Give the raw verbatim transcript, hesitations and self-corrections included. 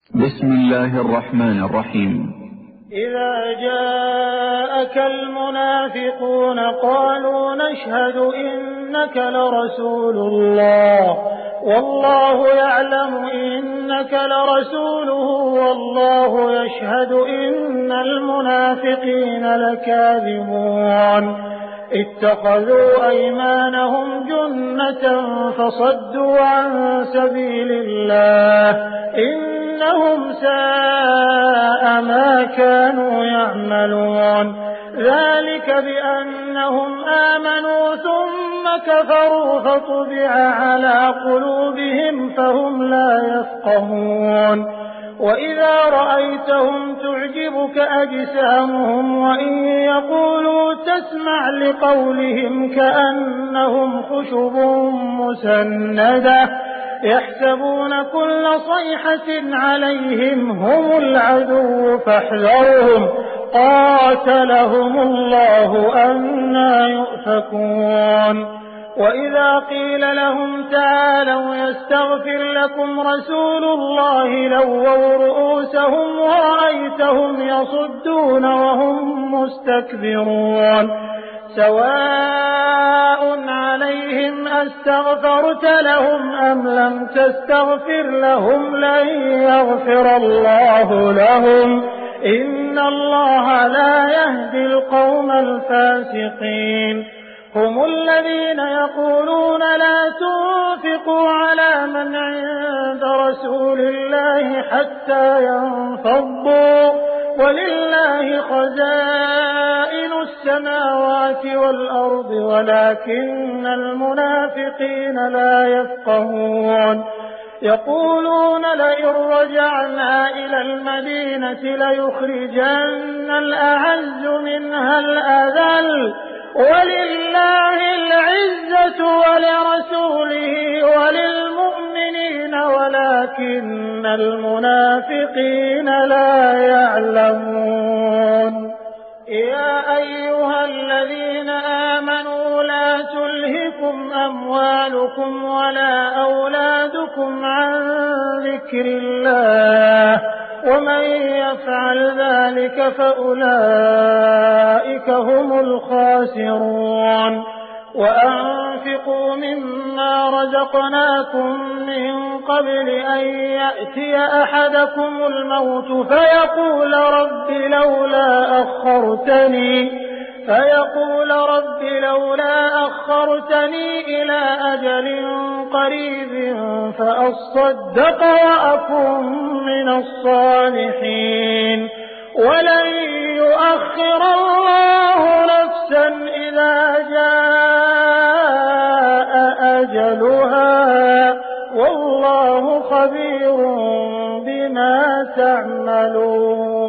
بسم الله الرحمن الرحيم. إذا جاءك المنافقون قالوا نشهد إنك لرسول الله والله يعلم إنك لرسوله والله يشهد إن المنافقين لكاذبون اتخذوا أيمانهم جنة فصدوا عن سبيل الله إنهم ساء ما كانوا يعملون ذلك بأنهم آمنوا ثم كفروا فطبع على قلوبهم فهم لا يفقهون وإذا رأيتهم تعجبك أجسامهم وإن يقولوا تسمع لقولهم كأنهم خشب مسندة يحسبون كل صيحة عليهم هم العدو فاحذرهم قاتلهم الله أنى يؤفكون وإذا قيل لهم تعالوا يستغفر لكم رسول الله لووا رؤوسهم ورأيتهم يصدون وهم مستكبرون سواء عليهم أستغفرت لهم أم لم تستغفر لهم لن يغفر الله لهم إن الله لا يهدي القوم الفاسقين هم الذين يقولون لا تنفقوا على من عند رسول الله حتى ينفضوا ولله خزائن السماوات والأرض ولكن المنافقين لا يفقهون يقولون لئن رجعنا إلى المدينة ليخرجن الأعز منها الأذل ولله العزة ولرسوله وللمؤمنين ولكن المنافقين لا يعلمون يا أيها الذين آمنوا لا تلهكم أموالكم ولا أولادكم عن ذكر الله ومن يفعل ذلك فأولئك هم الخاسرون وأنفقوا مما رزقناكم من قبل أن يأتي أحدكم الموت فيقول رب لولا أخرتني فيقول رب لولا أخرتني إلى أجل قريب فأصدق وأكن من الصالحين ولن يؤخر الله نفسا إذا جاء أجلها والله خبير بما تعملون.